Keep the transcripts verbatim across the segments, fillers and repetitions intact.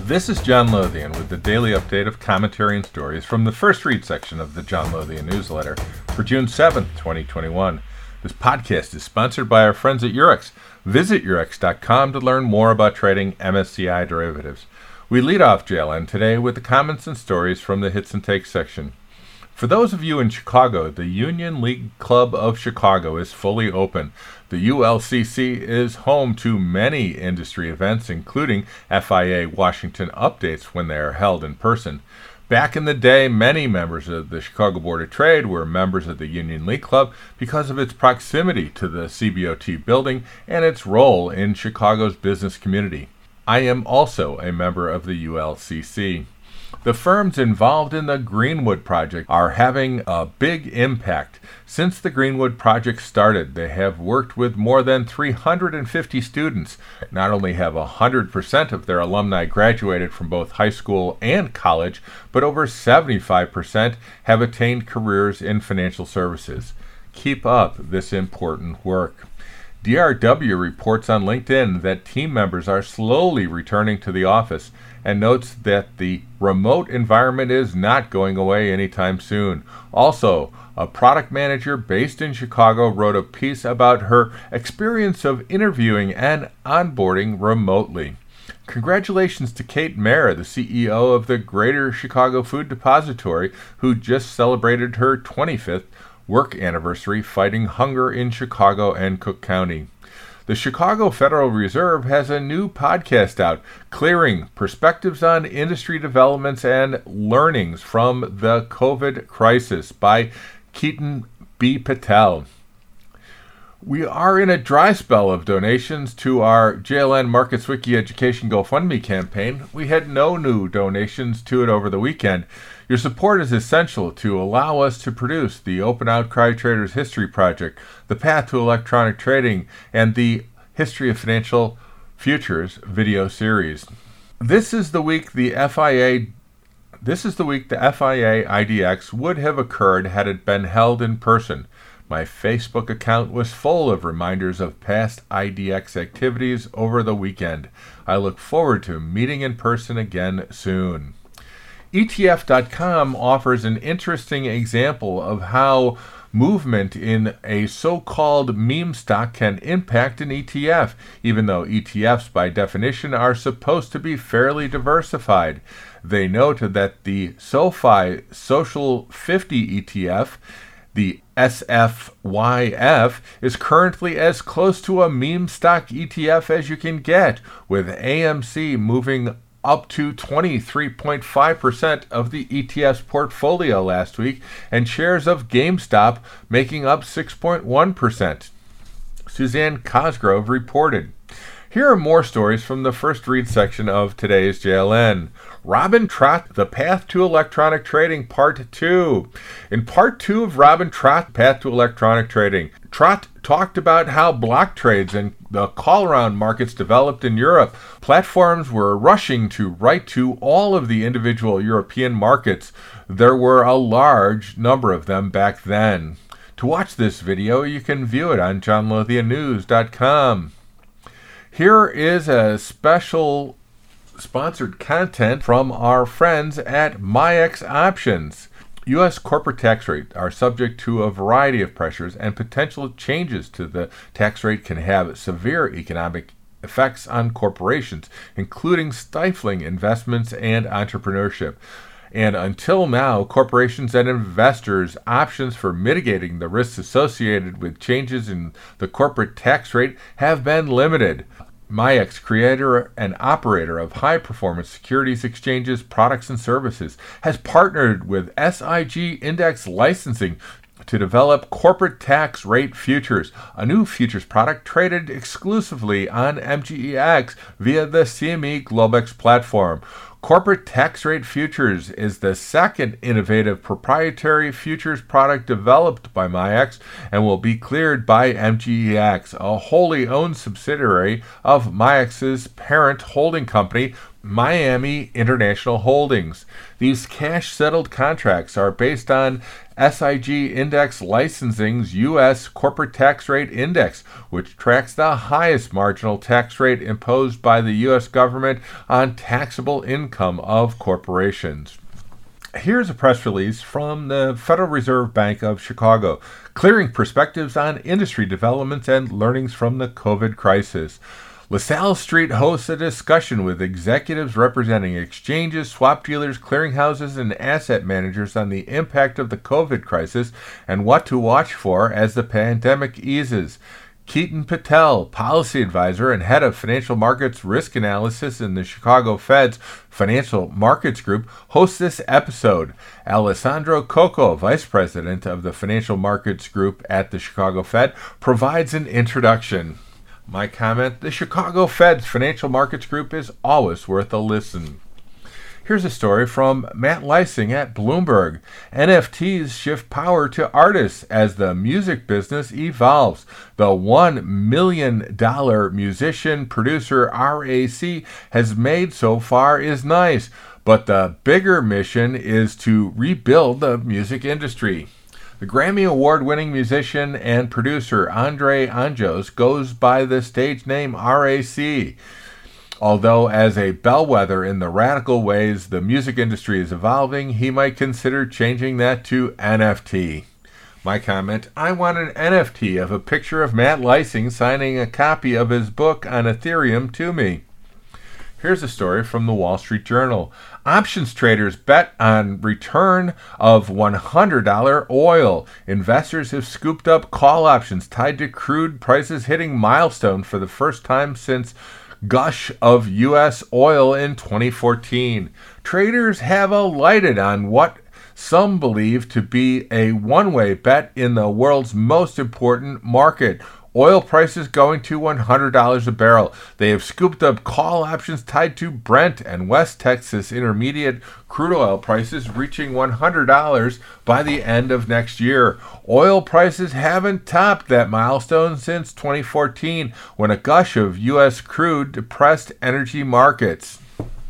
This is John Lothian with the daily update of commentary and stories from the First Read section of the John Lothian newsletter for June seventh, twenty twenty-one. This podcast is sponsored by our friends at Eurex. Visit Eurex dot com to learn more about trading M S C I derivatives. We lead off J L N today with the comments and stories from the Hits and Takes section. For those of you in Chicago, the Union League Club of Chicago is fully open. The U L C C is home to many industry events, including F I A Washington updates when they are held in person. Back in the day, many members of the Chicago Board of Trade were members of the Union League Club because of its proximity to the C B O T building and its role in Chicago's business community. I am also a member of the U L C C. The firms involved in the Greenwood Project are having a big impact. Since the Greenwood Project started, they have worked with more than three hundred fifty students. Not only have one hundred percent of their alumni graduated from both high school and college, but over seventy-five percent have attained careers in financial services. Keep up this important work. D R W reports on LinkedIn that team members are slowly returning to the office and notes that the remote environment is not going away anytime soon. Also, a product manager based in Chicago wrote a piece about her experience of interviewing and onboarding remotely. Congratulations to Kate Mayer, the C E O of the Greater Chicago Food Depository, who just celebrated her twenty-fifth work anniversary fighting hunger in Chicago and Cook County. The Chicago Federal Reserve has a new podcast out, Clearing: Perspectives on Industry Developments and Learnings from the COVID Crisis by Keaton B. Patel. We are in a dry spell of donations to our J L N Markets Wiki Education GoFundMe campaign. We had no new donations to it over the weekend. Your support is essential to allow us to produce the Open Outcry Traders History Project, the Path to Electronic Trading, and the History of Financial Futures video series. This is the week the F I A This is the week the F I A I D X would have occurred had it been held in person. My Facebook account was full of reminders of past I D X activities over the weekend. I look forward to meeting in person again soon. E T F dot com offers an interesting example of how movement in a so-called meme stock can impact an E T F, even though E T Fs by definition are supposed to be fairly diversified. They note that the SoFi Social fifty E T F, the S F Y F, is currently as close to a meme stock E T F as you can get, with A M C moving up to twenty-three point five percent of the E T F's portfolio last week, and shares of GameStop making up six point one percent. Suzanne Cosgrove reported. Here are more stories from the First Read section of today's J L N. Robin Trott, The Path to Electronic Trading, Part two. In Part two of Robin Trott, Path to Electronic Trading, Trott talked about how block trades and the call-around markets developed in Europe. Platforms were rushing to write to all of the individual European markets. There were a large number of them back then. To watch this video, you can view it on john lothian news dot com. Here is a special sponsored content from our friends at MIAX Options. U S corporate tax rates are subject to a variety of pressures, and potential changes to the tax rate can have severe economic effects on corporations, including stifling investments and entrepreneurship. And until now, corporations and investors' options for mitigating the risks associated with changes in the corporate tax rate have been limited. MIAX, creator and operator of high-performance securities exchanges, products, and services, has partnered with S I G Index Licensing to develop corporate tax rate futures, a new futures product traded exclusively on M G E X via the C M E Globex platform. Corporate tax rate futures is the second innovative proprietary futures product developed by MIAX and will be cleared by M G E X, a wholly owned subsidiary of MIAX's parent holding company, Miami International Holdings. These cash-settled contracts are based on S I G Index Licensing's U S Corporate Tax Rate Index, which tracks the highest marginal tax rate imposed by the U S government on taxable income of corporations. Here's a press release from the Federal Reserve Bank of Chicago, clearing perspectives on industry developments and learnings from the COVID crisis. LaSalle Street hosts a discussion with executives representing exchanges, swap dealers, clearinghouses, and asset managers on the impact of the COVID crisis and what to watch for as the pandemic eases. Keaton Patel, policy advisor and head of financial markets risk analysis in the Chicago Fed's Financial Markets Group, hosts this episode. Alessandro Coco, vice president of the Financial Markets Group at the Chicago Fed, provides an introduction. My comment, the Chicago Fed's Financial Markets Group is always worth a listen. Here's a story from Matt Leising at Bloomberg. N F Ts shift power to artists as the music business evolves. The one million dollars musician-producer R A C has made so far is nice, but the bigger mission is to rebuild the music industry. The Grammy Award-winning musician and producer Andre Anjos goes by the stage name R A C. Although as a bellwether in the radical ways the music industry is evolving, he might consider changing that to N F T. My comment, I want an N F T of a picture of Matt Leising signing a copy of his book on Ethereum to me. Here's a story from the Wall Street Journal. Options traders bet on return of one hundred dollars oil. Investors have scooped up call options tied to crude prices hitting milestone for the first time since gush of U S oil in twenty fourteen. Traders have alighted on what some believe to be a one-way bet in the world's most important market. Oil prices going to one hundred dollars a barrel. They have scooped up call options tied to Brent and West Texas Intermediate crude oil prices reaching one hundred dollars by the end of next year. Oil prices haven't topped that milestone since twenty fourteen, when a gush of U S crude depressed energy markets.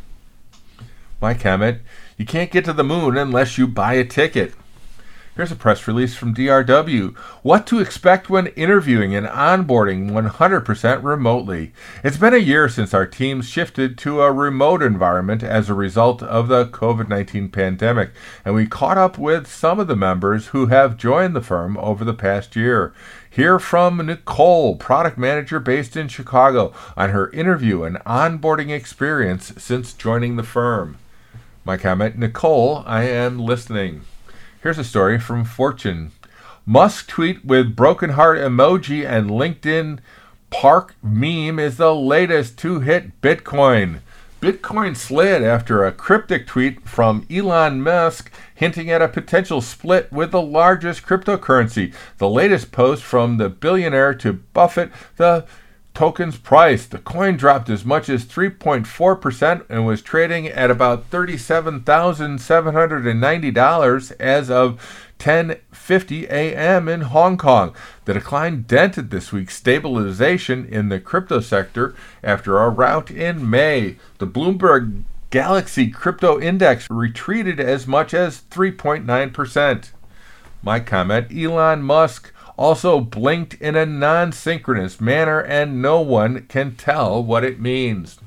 My comment, you can't get to the moon unless you buy a ticket. Here's a press release from D R W. What to expect when interviewing and onboarding one hundred percent remotely. It's been a year since our teams shifted to a remote environment as a result of the COVID nineteen pandemic, and we caught up with some of the members who have joined the firm over the past year. Hear from Nicole, product manager based in Chicago, on her interview and onboarding experience since joining the firm. My comment, Nicole, I am listening. Here's a story from Fortune. Musk tweet with broken heart emoji and LinkedIn Park meme is the latest to hit Bitcoin. Bitcoin slid after a cryptic tweet from Elon Musk hinting at a potential split with the largest cryptocurrency. The latest post from the billionaire to buffet the token's price. The coin dropped as much as three point four percent and was trading at about thirty-seven thousand seven hundred ninety dollars as of ten fifty a.m. in Hong Kong. The decline dented this week's stabilization in the crypto sector after a rout in May. The Bloomberg Galaxy Crypto Index retreated as much as three point nine percent. My comment, Elon Musk also blinked in a non-synchronous manner, and no one can tell what it means.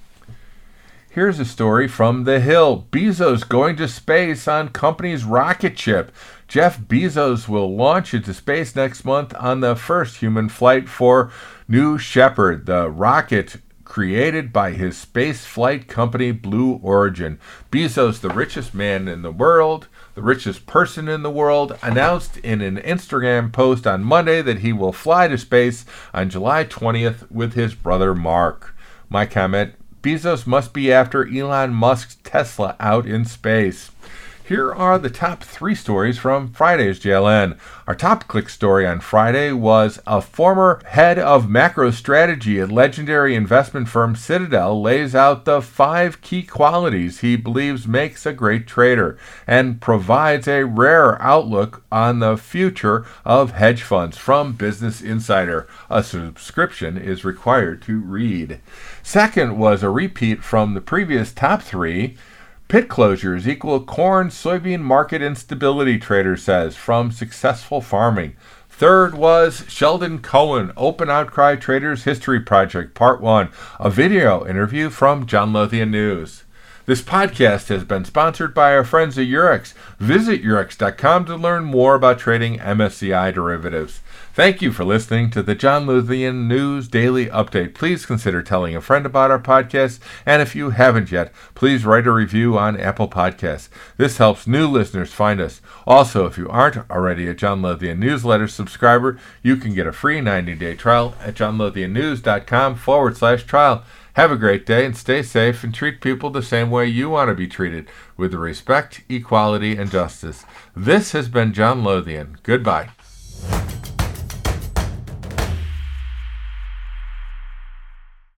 Here's a story from The Hill. Bezos going to space on company's rocket ship. Jeff Bezos will launch into space next month on the first human flight for New Shepard, the rocket created by his space flight company Blue Origin. Bezos, the richest man in the world, the richest person in the world, announced in an Instagram post on Monday that he will fly to space on July twentieth with his brother Mark. My comment, Bezos must be after Elon Musk's Tesla out in space. Here are the top three stories from Friday's J L N. Our top click story on Friday was a former head of macro strategy at legendary investment firm Citadel lays out the five key qualities he believes makes a great trader and provides a rare outlook on the future of hedge funds from Business Insider. A subscription is required to read. Second was a repeat from the previous top three. Pit closures equal corn soybean market instability, trader says, from successful farming. Third was Sheldon Cohen, Open Outcry Traders History Project, Part one, a video interview from John Lothian News. This podcast has been sponsored by our friends at Eurex. Visit Eurex dot com to learn more about trading M S C I derivatives. Thank you for listening to the John Lothian News Daily Update. Please consider telling a friend about our podcast, and if you haven't yet, please write a review on Apple Podcasts. This helps new listeners find us. Also, if you aren't already a John Lothian newsletter subscriber, you can get a free ninety-day trial at john lothian news dot com forward slash trial. Have a great day and stay safe and treat people the same way you want to be treated, with respect, equality, and justice. This has been John Lothian. Goodbye.